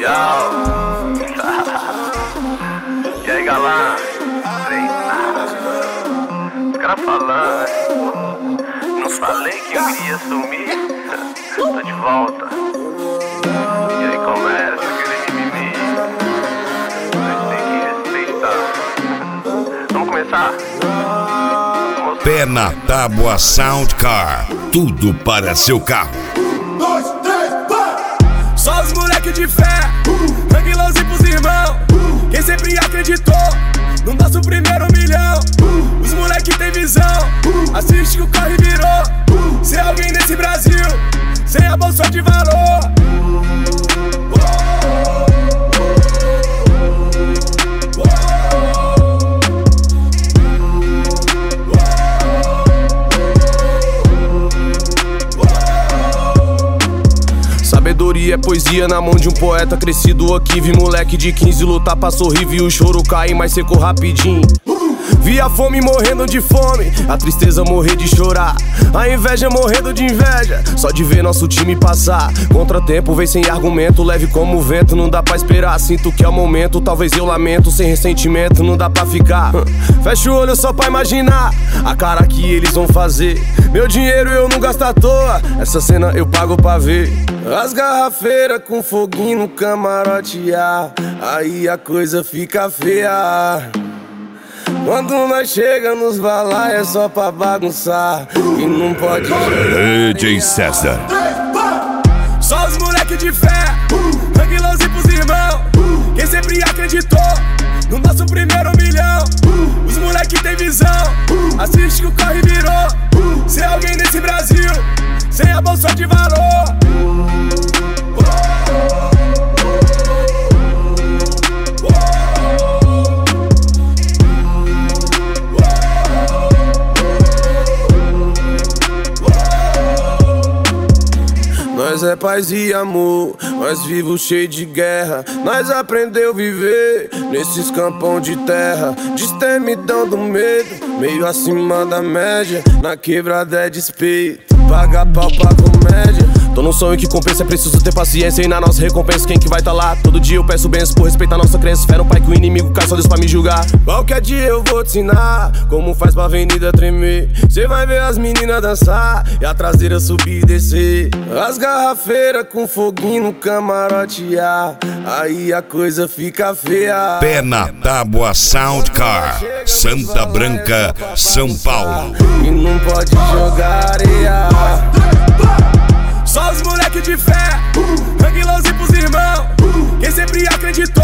Yo. E aí, galã? Os caras falando. Não falei que eu iria sumir? Tô de volta. E aí começa aquele mimimi. Mas tem que respeitar. Vamos começar? Pé na Tábua Soundcar. Tudo para seu carro. 1, 2, 3, vai! Só os moleque de fé, Ranguilãozinho pros irmãos. Quem sempre acreditou no nosso primeiro milhão. Os moleque tem visão, assiste que o corre virou. Ser alguém nesse Brasil, sem a bolsa de valor. Sabedoria é poesia na mão de um poeta crescido aqui. Vi moleque de 15 lutar pra sorrir, vi o choro cair, mas secou rapidinho. Vi a fome morrendo de fome, a tristeza morrer de chorar, a inveja morrendo de inveja, só de ver nosso time passar. Contratempo vem sem argumento, leve como o vento, não dá pra esperar. Sinto que é o momento, talvez eu lamento, sem ressentimento, não dá pra ficar. Fecha o olho só pra imaginar a cara que eles vão fazer. Meu dinheiro eu não gasto à toa, essa cena eu pago pra ver. As garrafeiras com foguinho no camarote, aí a coisa fica feia. Quando nós chega nos balai é só pra bagunçar e não pode DJ César. Só os moleque de fé, Ranguilãozinho pros irmãos. Quem sempre acreditou no nosso primeiro milhão. Os moleque tem visão, assiste que o corre virou. Ser alguém nesse Brasil, sem a bolsa de valor. Nós é paz e amor, nós vivos cheio de guerra. Nós aprendeu a viver nesses campão de terra. Destemidão do medo, meio acima da média. Na quebrada é despeito, paga pau pra comédia. Tô num sonho que compensa, é preciso ter paciência. E na nossa recompensa quem que vai tá lá? Todo dia eu peço bênçãos por respeitar nossa crença. Fé no pai que o inimigo cai, só Deus pra me julgar. Qualquer dia eu vou te ensinar como faz pra avenida tremer. Cê vai ver as meninas dançar e a traseira subir e descer. As garrafeiras com foguinho no camarote, aí a coisa fica feia. Pé na Tábua Soundcar, Santa Branca, São Paulo. E não pode jogar areia. Só os moleque de fé, Ranguilãozinho pros irmãos. Quem sempre acreditou